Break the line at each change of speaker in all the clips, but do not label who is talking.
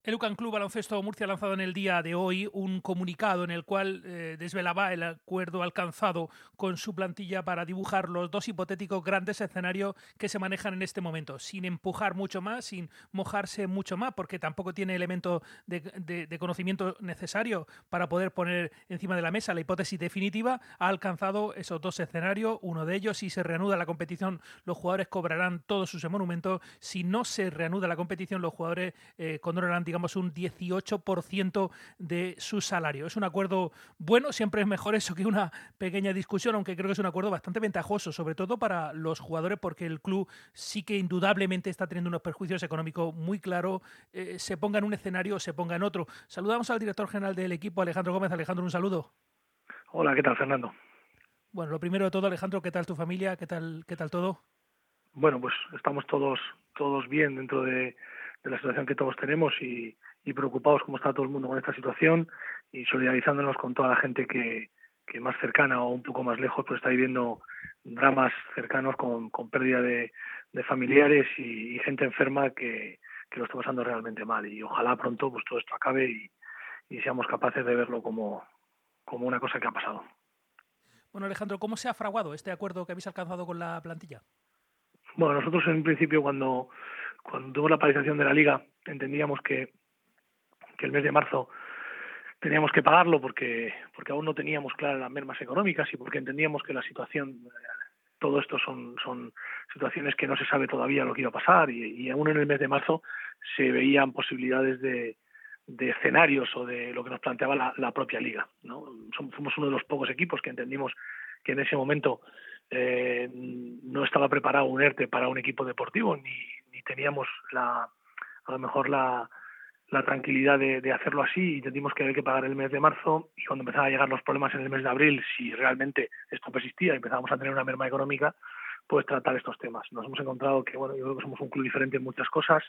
El UCAN Club Baloncesto Murcia ha lanzado en el día de hoy un comunicado en el cual desvelaba el acuerdo alcanzado con su plantilla para dibujar los dos hipotéticos grandes escenarios que se manejan en este momento, sin empujar mucho más, sin mojarse mucho más, porque tampoco tiene elementos de conocimiento necesario para poder poner encima de la mesa la hipótesis definitiva. Ha alcanzado esos dos escenarios. Uno de ellos, si se reanuda la competición, los jugadores cobrarán todos sus emolumentos. Si no se reanuda la competición, los jugadores condonarán, digamos, un 18% de su salario. Es un acuerdo bueno, siempre es mejor eso que una pequeña discusión, aunque creo que es un acuerdo bastante ventajoso, sobre todo para los jugadores, porque el club sí que indudablemente está teniendo unos perjuicios económicos muy claros, se ponga en un escenario o se ponga en otro. Saludamos al director general del equipo, Alejandro Gómez. Alejandro, un saludo.
Hola, ¿qué tal, Fernando?
Bueno, lo primero de todo, Alejandro, ¿qué tal tu familia? ¿Qué tal todo?
Bueno, pues estamos todos bien dentro de la situación que todos tenemos y preocupados como está todo el mundo con esta situación y solidarizándonos con toda la gente que más cercana o un poco más lejos pues está viviendo dramas cercanos con pérdida de familiares y gente enferma que lo está pasando realmente mal. Y ojalá pronto pues todo esto acabe y seamos capaces de verlo como una cosa que ha pasado.
Bueno, Alejandro, ¿cómo se ha fraguado este acuerdo que habéis alcanzado con la plantilla?
Bueno, nosotros en principio cuando tuvo la paralización de la liga entendíamos que el mes de marzo teníamos que pagarlo porque aún no teníamos claras las mermas económicas y porque entendíamos que la situación, todo esto son situaciones que no se sabe todavía lo que iba a pasar y aún en el mes de marzo se veían posibilidades de escenarios o de lo que nos planteaba la propia liga, ¿no? Fuimos uno de los pocos equipos que entendimos que en ese momento no estaba preparado un ERTE para un equipo deportivo ni teníamos a lo mejor la tranquilidad de hacerlo así y entendimos que había que pagar el mes de marzo y cuando empezaban a llegar los problemas en el mes de abril, si realmente esto persistía y empezábamos a tener una merma económica, pues tratar estos temas. Nos hemos encontrado que, bueno, yo creo que somos un club diferente en muchas cosas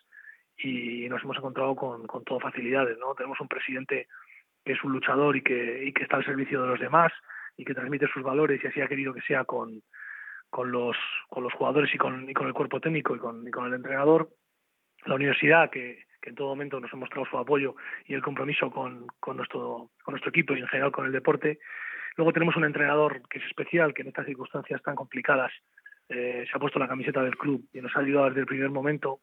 y nos hemos encontrado con todo facilidades, ¿no? Tenemos un presidente que es un luchador y que está al servicio de los demás y que transmite sus valores y así ha querido que sea con los jugadores y con el cuerpo técnico y con el entrenador. La universidad, que en todo momento nos ha mostrado su apoyo y el compromiso con nuestro equipo y en general con el deporte. Luego tenemos un entrenador que es especial, que en estas circunstancias tan complicadas se ha puesto la camiseta del club y nos ha ayudado desde el primer momento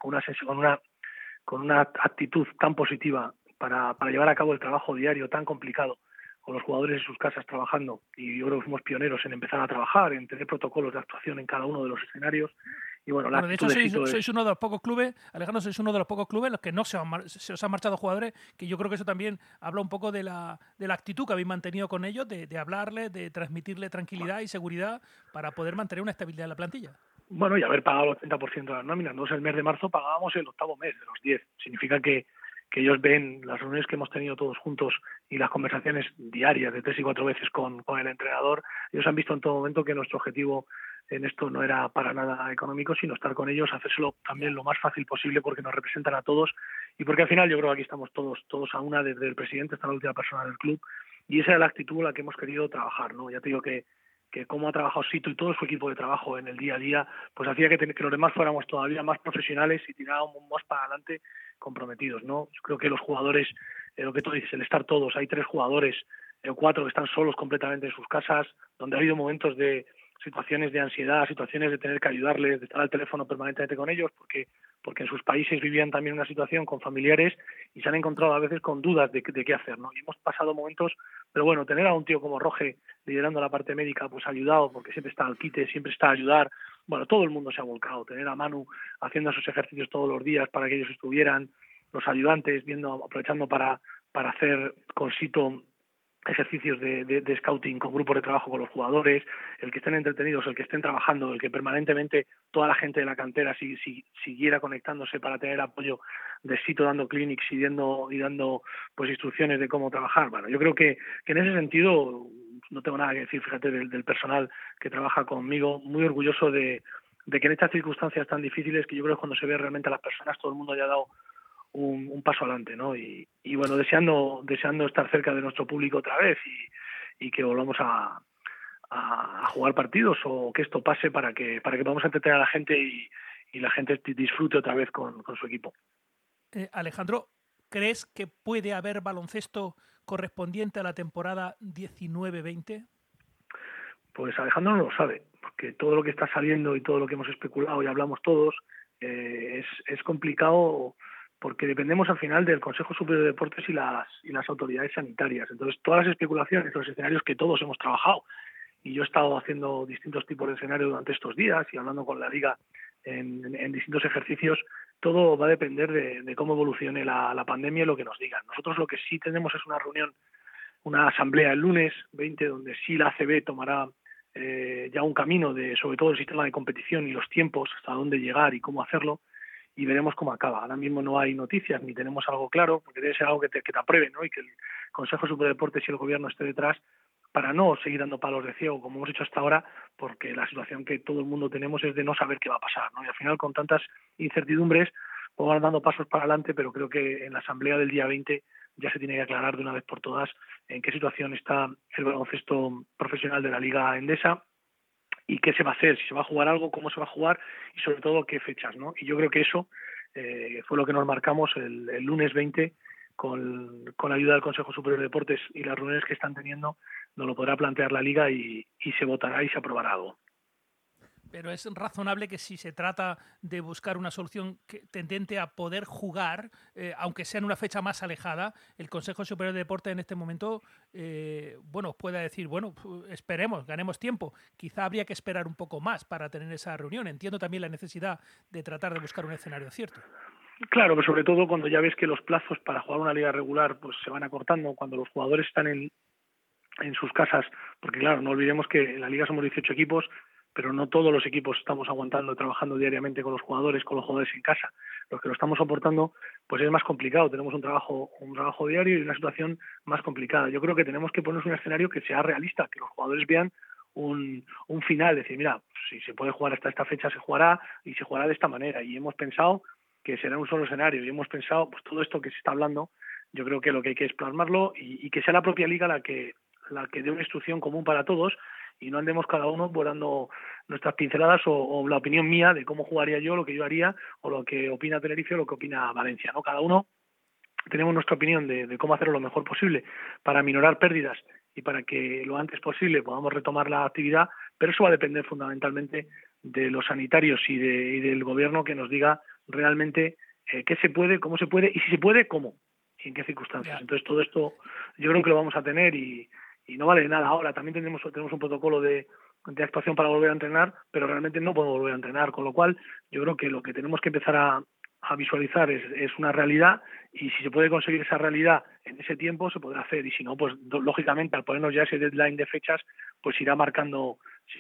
con una actitud tan positiva para llevar a cabo el trabajo diario tan complicado con los jugadores en sus casas trabajando y yo creo que fuimos pioneros en empezar a trabajar, en tener protocolos de actuación en cada uno de los escenarios y bueno, la
Bueno, de
actitud
hecho,
de
sois,
Sito es.
sois uno de los pocos clubes, Alejandro, sois uno de los pocos clubes en los que no se os han marchado jugadores, que yo creo que eso también habla un poco de la actitud que habéis mantenido con ellos, de hablarles, de transmitirle tranquilidad y seguridad para poder mantener una estabilidad en la plantilla.
Bueno, y haber pagado el 80% de las nóminas. Nosotros el mes de marzo pagábamos el octavo mes de los 10. Significa que ellos ven las reuniones que hemos tenido todos juntos y las conversaciones diarias de 3 y 4 veces con el entrenador. Ellos han visto en todo momento que nuestro objetivo en esto no era para nada económico, sino estar con ellos, hacérselo también
Ya.
lo más fácil posible porque nos representan a todos y porque al final yo creo que aquí estamos todos a una, desde el presidente hasta la última persona del club y esa es la actitud en la que hemos querido trabajar, ¿no? Ya te digo que cómo ha trabajado Sito y todo su equipo de trabajo en el día a día, pues hacía que los demás fuéramos todavía más profesionales y tirábamos más para adelante comprometidos, ¿no? Yo creo que los jugadores, lo que tú dices, el estar todos, hay 3 jugadores o 4 que están solos completamente en sus casas, donde ha habido momentos de situaciones de ansiedad, situaciones de tener que ayudarles, de estar al teléfono permanentemente con ellos, porque en sus países vivían también una situación con familiares y se han encontrado a veces con dudas de qué hacer, ¿no? Y hemos pasado momentos, pero bueno, tener a un tío como Roge liderando la parte médica, pues ha ayudado, porque siempre está al quite, siempre está a ayudar. Bueno, todo el mundo se ha volcado. Tener a Manu haciendo esos ejercicios todos los días para que ellos estuvieran, los ayudantes aprovechando para hacer con Sito ejercicios de scouting con grupos de trabajo con los jugadores, el que estén entretenidos, el que estén trabajando, el que permanentemente toda la gente de la cantera siguiera conectándose para tener apoyo de Sito dando clinics y dando pues instrucciones de cómo trabajar. Bueno, yo creo que en ese sentido no tengo nada que decir, fíjate, del personal que trabaja conmigo, muy orgulloso de que en estas circunstancias tan difíciles, que yo creo que cuando se ve realmente a las personas, todo el mundo haya dado un paso adelante, ¿no? Y bueno, deseando estar cerca de nuestro público otra vez y que volvamos a jugar partidos o que esto pase para que podamos entretener a la gente y la gente disfrute otra vez con su equipo.
Alejandro, ¿crees que puede haber baloncesto correspondiente a la temporada 19-20?
Pues Alejandro no lo sabe, porque todo lo que está saliendo y todo lo que hemos especulado y hablamos todos es complicado, porque dependemos al final del Consejo Superior de Deportes y las autoridades sanitarias. Entonces, todas las especulaciones, los escenarios que todos hemos trabajado, y yo he estado haciendo distintos tipos de escenarios durante estos días y hablando con la Liga en distintos ejercicios, todo va a depender de cómo evolucione la pandemia y lo que nos digan. Nosotros lo que sí tenemos es una reunión, una asamblea el lunes 20, donde sí la ACB tomará ya un camino de, sobre todo, el sistema de competición y los tiempos, hasta dónde llegar y cómo hacerlo, y veremos cómo acaba. Ahora mismo no hay noticias ni tenemos algo claro, porque debe ser algo que te apruebe, ¿no? Y que el Consejo Superior de Deportes y el Gobierno esté detrás para no seguir dando palos de ciego como hemos hecho hasta ahora, porque la situación que todo el mundo tenemos es de no saber qué va a pasar, ¿no? Y al final, con tantas incertidumbres, vamos dando pasos para adelante, pero creo que en la asamblea del día 20 ya se tiene que aclarar de una vez por todas en qué situación está el baloncesto profesional de la Liga Endesa y qué se va a hacer, si se va a jugar algo, cómo se va a jugar y sobre todo qué fechas, ¿no? Y yo creo que eso fue lo que nos marcamos el lunes 20 con la ayuda del Consejo Superior de Deportes y las reuniones que están teniendo, nos lo podrá plantear la Liga y se votará y se aprobará algo.
Pero es razonable que si se trata de buscar una solución tendente a poder jugar, aunque sea en una fecha más alejada, el Consejo Superior de Deportes en este momento, bueno, pueda decir, bueno, esperemos, ganemos tiempo. Quizá habría que esperar un poco más para tener esa reunión. Entiendo también la necesidad de tratar de buscar un escenario cierto.
Claro, pero sobre todo cuando ya ves que los plazos para jugar una liga regular pues se van acortando, cuando los jugadores están en sus casas, porque claro, no olvidemos que en la liga somos 18 equipos, pero no todos los equipos estamos aguantando, trabajando diariamente con los jugadores en casa. Los que lo estamos soportando, pues es más complicado, tenemos un trabajo diario y una situación más complicada. Yo creo que tenemos que ponernos un escenario que sea realista, que los jugadores vean un final, decir, mira, si se puede jugar hasta esta fecha se jugará y se jugará de esta manera, y hemos pensado que será un solo escenario, y hemos pensado, pues todo esto que se está hablando, yo creo que lo que hay que es plasmarlo y que sea la propia liga la que dé una instrucción común para todos y no andemos cada uno dando nuestras pinceladas o la opinión mía de cómo jugaría yo, lo que yo haría, o lo que opina Tenerife o lo que opina Valencia, ¿no? Cada uno tenemos nuestra opinión de cómo hacerlo lo mejor posible para minorar pérdidas y para que lo antes posible podamos retomar la actividad, pero eso va a depender fundamentalmente de los sanitarios y del gobierno que nos diga realmente qué se puede, cómo se puede y si se puede, cómo y en qué circunstancias.
Ya.
Entonces todo esto yo creo que lo vamos a tener y no vale de nada ahora. También tenemos un protocolo de actuación para volver a entrenar, pero realmente no podemos volver a entrenar, con lo cual yo creo que lo que tenemos que empezar a visualizar es una realidad y si se puede conseguir esa realidad en ese tiempo se podrá hacer y si no, pues lógicamente al ponernos ya ese deadline de fechas, pues se irá marcando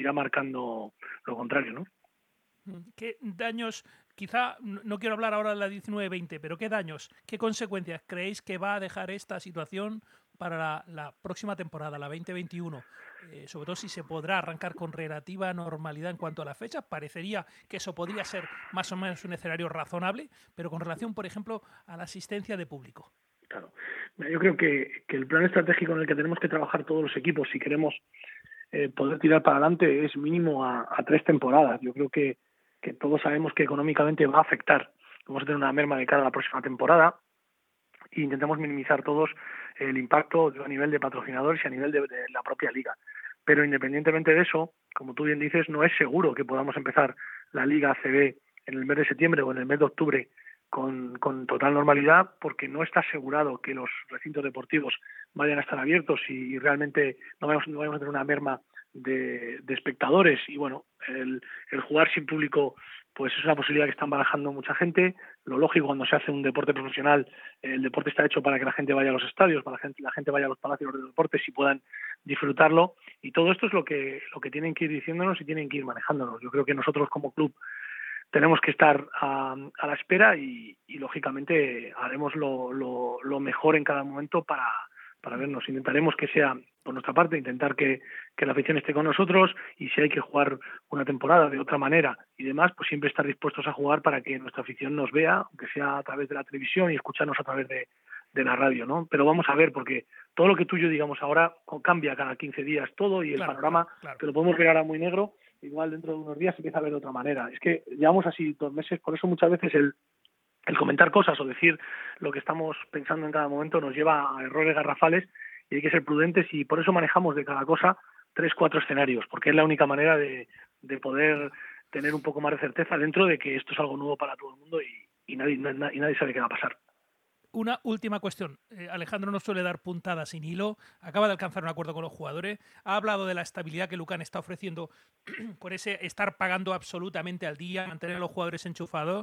lo contrario, ¿no?
¿Qué daños, quizá no quiero hablar ahora de la 19-20, pero qué daños, qué consecuencias creéis que va a dejar esta situación para la próxima temporada, la 2021? Sobre todo si se podrá arrancar con relativa normalidad en cuanto a la fecha. Parecería que eso podría ser más o menos un escenario razonable, pero con relación, por ejemplo, a la asistencia de público.
Claro. Yo creo que el plan estratégico en el que tenemos que trabajar todos los equipos si queremos poder tirar para adelante es mínimo a 3 temporadas. Yo creo que todos sabemos que económicamente va a afectar. Vamos a tener una merma de cara a la próxima temporada e intentamos minimizar todos el impacto a nivel de patrocinadores y a nivel de la propia liga. Pero independientemente de eso, como tú bien dices, no es seguro que podamos empezar la Liga ACB en el mes de septiembre o en el mes de octubre con total normalidad, porque no está asegurado que los recintos deportivos vayan a estar abiertos y realmente no vamos a tener una merma de espectadores. Y bueno, el jugar sin público pues es una posibilidad que están barajando mucha gente. Lo lógico cuando se hace un deporte profesional, el deporte está hecho para que la gente vaya a los estadios, para que la gente vaya a los palacios de deportes y puedan disfrutarlo. Y todo esto es lo que tienen que ir diciéndonos y tienen que ir manejándonos. Yo creo que nosotros como club tenemos que estar a la espera y lógicamente haremos lo mejor en cada momento para vernos. Intentaremos que sea, por nuestra parte, intentar que la afición esté con nosotros y si hay que jugar una temporada de otra manera y demás, pues siempre estar dispuestos a jugar para que nuestra afición nos vea, aunque sea a través de la televisión y escucharnos a través de la radio, ¿no? Pero vamos a ver, porque todo lo que tú y yo digamos ahora cambia cada 15 días todo y el panorama, que lo podemos ver ahora muy negro, igual dentro de unos días se empieza a ver de otra manera. Es que llevamos así 2 meses, por eso muchas veces el el comentar cosas o decir lo que estamos pensando en cada momento nos lleva a errores garrafales y hay que ser prudentes, y por eso manejamos de cada cosa 3-4 escenarios, porque es la única manera de poder tener un poco más de certeza dentro de que esto es algo nuevo para todo el mundo y nadie sabe qué va a pasar.
Una última cuestión. Alejandro no suele dar puntadas sin hilo. Acaba de alcanzar un acuerdo con los jugadores. Ha hablado de la estabilidad que Lucan está ofreciendo con ese estar pagando absolutamente al día, mantener a los jugadores enchufados.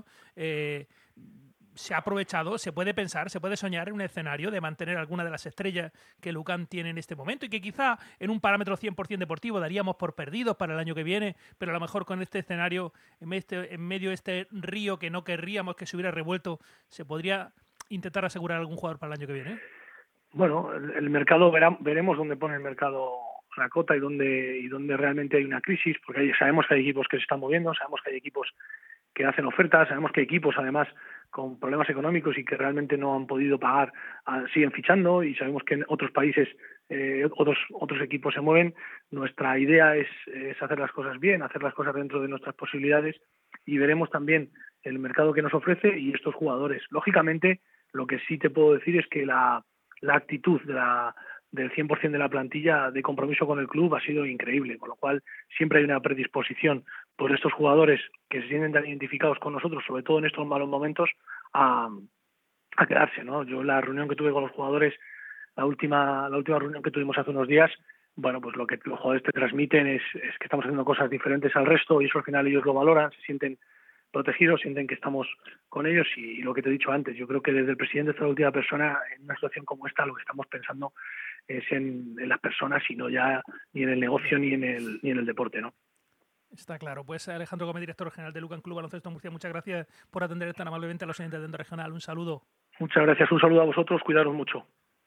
Se ha aprovechado, se puede pensar, se puede soñar en un escenario de mantener alguna de las estrellas que Lucan tiene en este momento y que quizá en un parámetro 100% deportivo daríamos por perdidos para el año que viene, pero a lo mejor con este escenario, en medio de este río que no querríamos que se hubiera revuelto, se podría intentar asegurar algún jugador para el año que viene.
Bueno, el mercado, veremos dónde pone el mercado la cota y dónde realmente hay una crisis, porque sabemos que hay equipos que se están moviendo, sabemos que hay equipos que hacen ofertas, sabemos que hay equipos además con problemas económicos y que realmente no han podido pagar, siguen fichando, y sabemos que en otros países otros equipos se mueven. Nuestra idea es hacer las cosas bien, hacer las cosas dentro de nuestras posibilidades, y veremos también el mercado que nos ofrece y estos jugadores. Lógicamente, lo que sí te puedo decir es que la actitud del 100% de la plantilla de compromiso con el club ha sido increíble, con lo cual siempre hay una predisposición por estos jugadores que se sienten tan identificados con nosotros, sobre todo en estos malos momentos, a quedarse, ¿no? Yo la reunión que tuve con los jugadores, la última reunión que tuvimos hace unos días, bueno, pues lo que los jugadores te transmiten es que estamos haciendo cosas diferentes al resto, y eso al final ellos lo valoran, se sienten protegidos, sienten que estamos con ellos, y lo que te he dicho antes, yo creo que desde el presidente hasta la última persona, en una situación como esta, lo que estamos pensando es en las personas y no ya ni en el negocio ni en el deporte, ¿no?
Está claro. Pues Alejandro Gómez, director general de Lucan Club Baloncesto Murcia, muchas gracias por atender tan amablemente a los oyentes de Onda Regional. Un saludo.
Muchas gracias, un saludo a vosotros, cuidaros mucho.